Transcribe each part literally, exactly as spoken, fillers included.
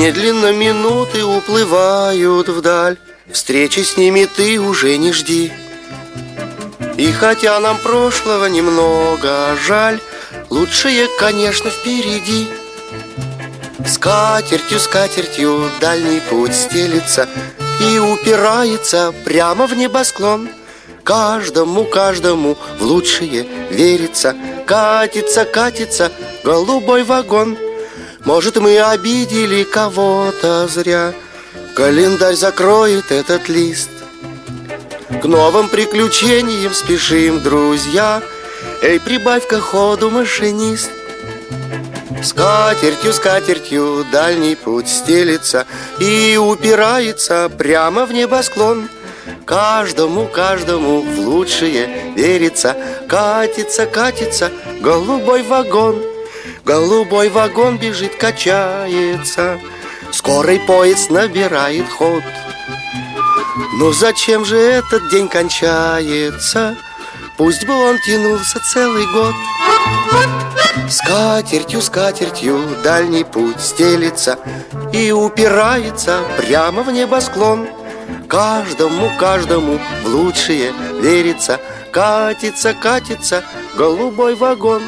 Медленно минуты уплывают вдаль, встречи с ними ты уже не жди. И хотя нам прошлого немного жаль, лучшее, конечно, впереди. Скатертью, скатертью дальний путь стелится и упирается прямо в небосклон. Каждому, каждому в лучшее верится. Катится, катится голубой вагон. Может, мы обидели кого-то зря, календарь закроет этот лист. К новым приключениям спешим, друзья. Эй, прибавь-ка ходу, машинист. Скатертью, скатертью дальний путь стелится и упирается прямо в небосклон. Каждому, каждому в лучшее верится. Катится, катится голубой вагон. Голубой вагон бежит, качается, скорый поезд набирает ход. Но зачем же этот день кончается? Пусть бы он тянулся целый год. Скатертью, скатертью дальний путь стелится и упирается прямо в небосклон. Каждому, каждому в лучшее верится. Катится, катится голубой вагон.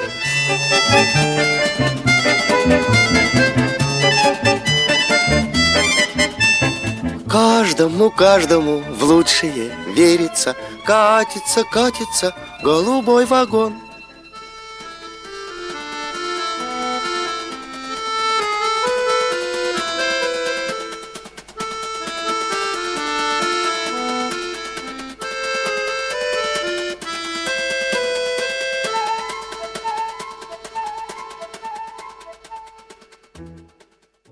Каждому, каждому в лучшее верится. Катится, катится голубой вагон.